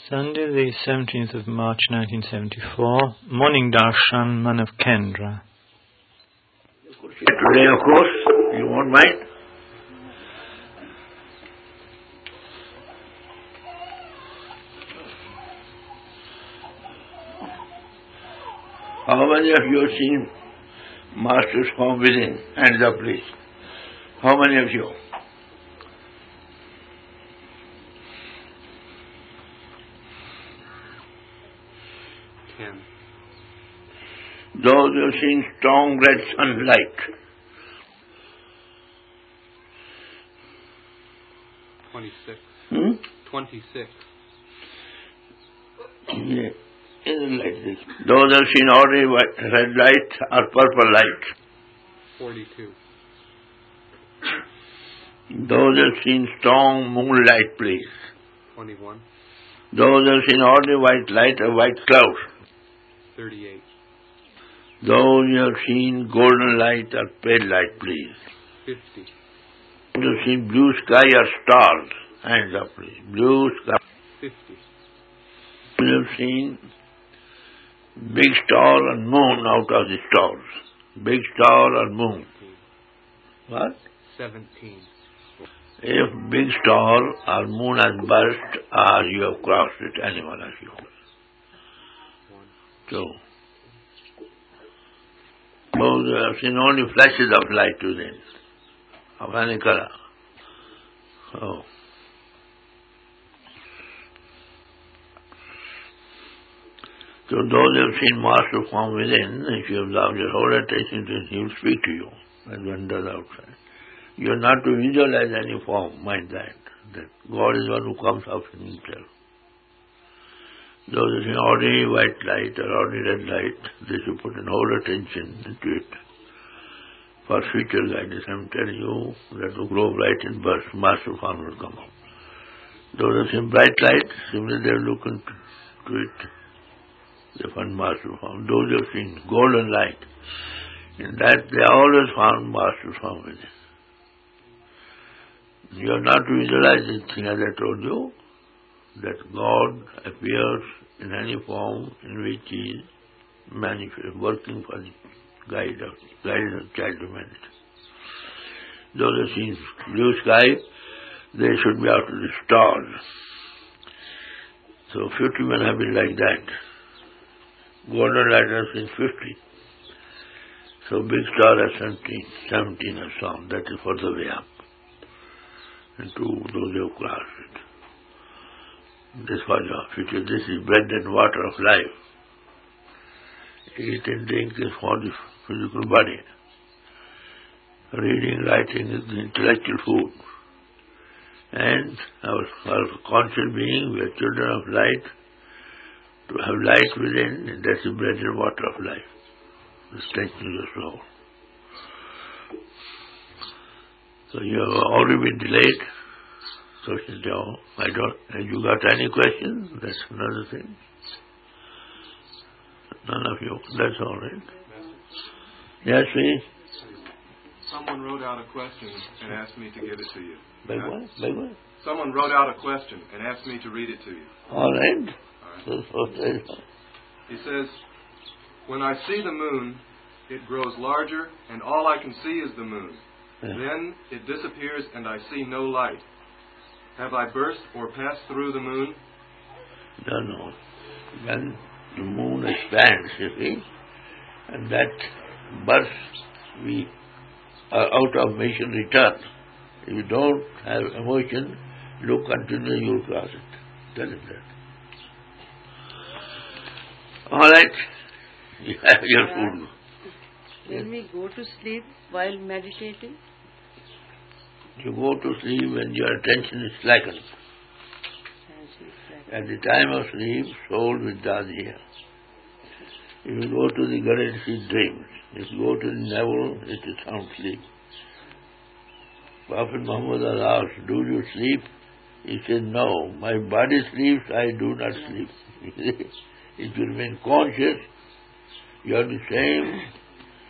Sunday, the 17th of March 1974, Morning Darshan, Manav Kendra. Today, of course, you won't mind. How many of you have seen Master's form within? Hands up, please. How many of you? Those who have seen strong red sunlight. 26. 26. Yeah, isn't like this. Those who have seen ordinary red light or purple light. 42. Those who have seen strong moonlight, please. 21. Those who have seen ordinary white light or white cloud. 38. Those who have seen golden light or pale light, please. 50. Those who have seen blue sky or stars. Hands up, please. Blue sky. 50. Those who have seen big star and moon out of the stars. Big star or moon. 17. What? 17. If big star or moon has burst, or you have crossed it, anyone of you. 1. 2. Those who have seen only flashes of light within, of any color. Oh. So those who have seen Master form within, if you observe your whole attention to him, he will speak to you as one does outside. You are not to visualize any form, mind that God is one who comes out in himself. Those who see ordinary white light or ordinary red light, they should put in whole attention into it. For future guidance, I am telling you that the globe light in burst, Master form will come out. Those who see bright light, similarly they look into it, they find Master form. Those who have seen golden light, in that they always found Master form within. You are not to visualize this thing, as I told you, that God appears in any form in which He is manifest, working for the guidance of child humanity. Those who have seen blue sky, they should be out of the stars. So 50 men have been like that. Golden light has been 50. So big star has 17 has found. That is for the way up. And to those who have crossed it. This was your future. This is bread and water of life. Eat and drink is for the physical body. Reading, writing is the intellectual food. And our conscious being, we are children of light. To have light within, and that's the bread and water of life. The strengthening your soul. So you have already been delayed. So have you got any questions? That's another thing. None of you. That's all right. Yes, please. Someone wrote out a question and asked me to give it to you. By what? By what? Someone wrote out a question and asked me to read it to you. All right. He says, when I see the moon, it grows larger, and all I can see is the moon. Yeah. Then it disappears, and I see no light. Have I burst or passed through the moon? No. When the moon expands, you see, and that burst, we are out of motion return. If you don't have emotion, look continually, you will cross it. Tell him that. All right. You have your food. When we go to sleep while meditating? You go to sleep when your attention is slackened. At the time of sleep, soul withdraws here. If you go to the garden, she dreams. If you go to the navel, it is sound sleep. Prophet Muhammad was asked, do you sleep? He said, no, my body sleeps, I do not sleep. If you remain conscious, you are the same,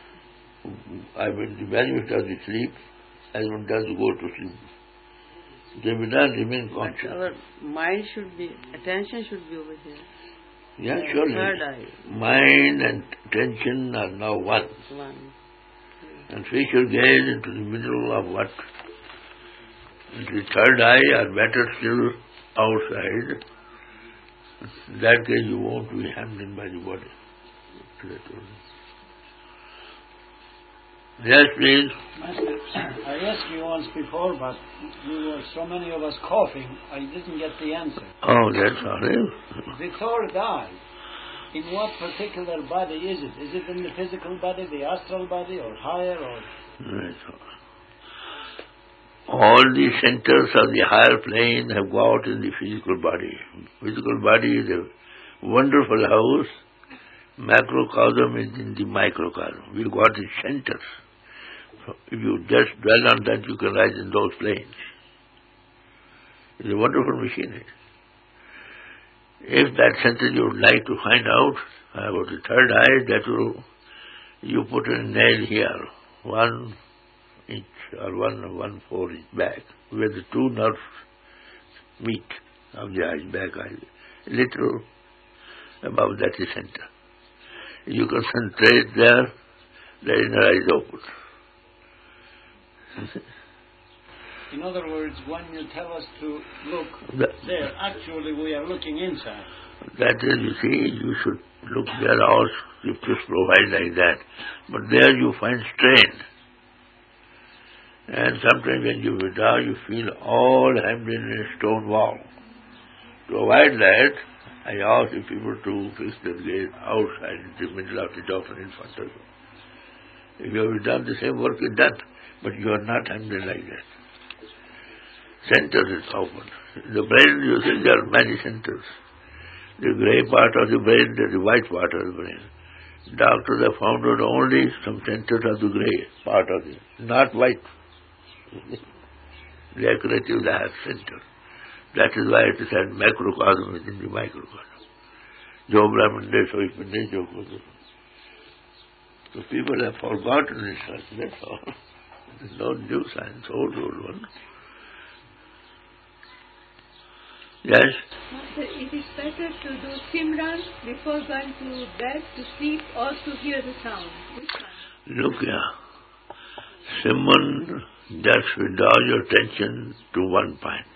the benefit of the sleep as one does go to sleep. They will not remain But conscious. our mind should be, attention should be over here. Yeah, The surely. third eye. Mind and attention are now one. One. And we should gaze into the middle of what? Into the third eye, or better still, outside. In that case, you won't be hemmed in by the body. Yes, please. Master, I asked you once before, but you were so many of us coughing, I didn't get the answer. Oh, that's all right. The third eye, in what particular body is it? Is it in the physical body, the astral body, or higher, or... That's all the centers of the higher plane have got in the physical body. Physical body is a wonderful house. Macrocosm is in the microcosm. We've got the centers. So if you just dwell on that, you can rise in those planes. It's a wonderful machinery. If that center you would like to find out about the third eye, that will, you put a nail here, 1 inch or 1.4 inch back, where the two nerves meet of the eyes, back eye. Little above that is center. You concentrate there, the inner eye is open. In other words, when you tell us to look there, actually we are looking inside. That is, you see, you should look there also, if this provide like that. But there you find strain. And sometimes when you withdraw, you feel all hemmed in a stone wall. To avoid that, I ask the people to fix their gaze outside, in the middle of the doctor in front of you. If you have done the same work is done, but you are not hemmed in like that. Centers is open. In the brain, you see, there are many centers. The grey part of the brain, the white part of the brain. Doctors have found out only some centers of the grey part of it, not white. Decorative lab center. That is why it is said macrocosm within the microcosm. Jo Brahman de so ipne jo kodo. So people have forgotten this, that's all. There's no new science, old one. Yes? Master, it is better to do Simran before going to bed, to sleep, or to hear the sound. Which one? Look here. Simran, just withdraw your attention to one point.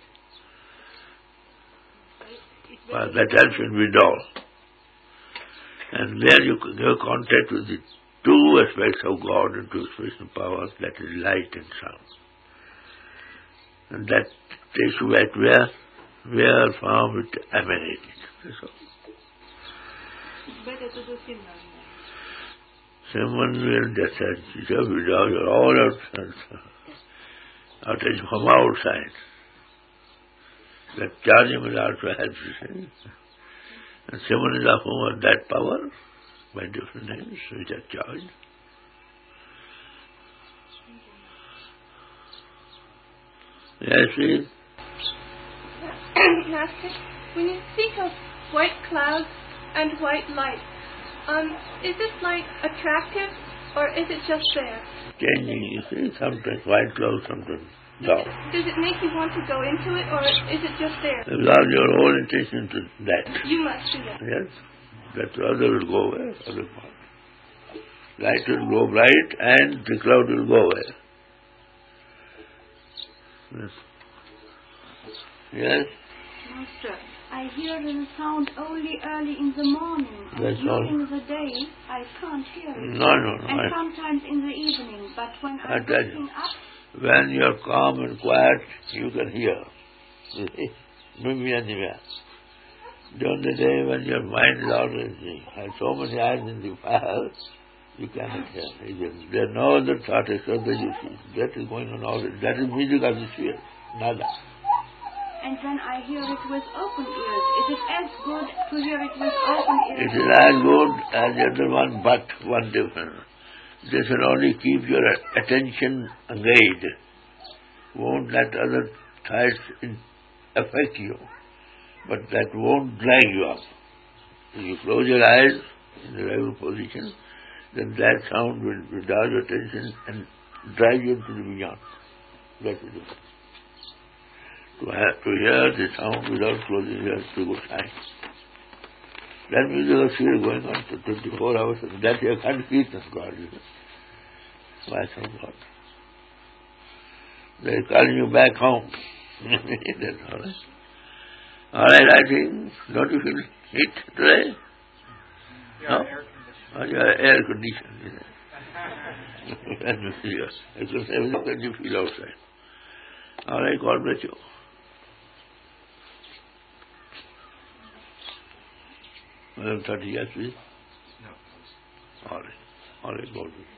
That helps in withdrawal. And there you have contact with the two aspects of God and two expression powers, that is light and sound. And that takes you at where from it emanated. That's all. It's better to do Simran. Someone will just say, withdraw your all attention from outside. That charging will also help you. And someone is of whom that power by different names which are charged. Yes, please. Master, when you speak of white clouds and white light, is this light attractive or is it just there? Changing, you see, sometimes white clouds, sometimes dark. Does it make you want to go into it or is it just there? Allow your whole attention to that. You must do that. Yes, that other will go away, other part. Light will go bright and the cloud will go away. Yes. Yes? Master, I hear the sound only early in the morning. And That's all. during the day, I can't hear it. No. And sometimes in the evening, but when I'm tell you. waking up, When you are calm and quiet, you can hear. You see? Maybe anywhere. During the day when your mind is always has so many eyes in the fire, you cannot hear. There are no other thought except that you see. That is going on all. That is music of the sphere. Nada. and when I hear it with open ears, is it as good to hear it with open ears? It is as good as the other one, but one difference. This will only keep your attention engaged. Won't let other thoughts affect you. But that won't drag you up. If you close your eyes in the regular position, then that sound will draw your attention and drive you to the beyond. That is it. To hear the sound without closing ears is a good sign. That musical spirit going on for 24 hours, that you can't keep of God. Why so God? They're calling you back home. That's all right. All right, I think, don't you feel heat today? No? You are air conditioned. Everything that you feel outside. All right, God bless you. Madam 30 years, please? No. All right, God bless you.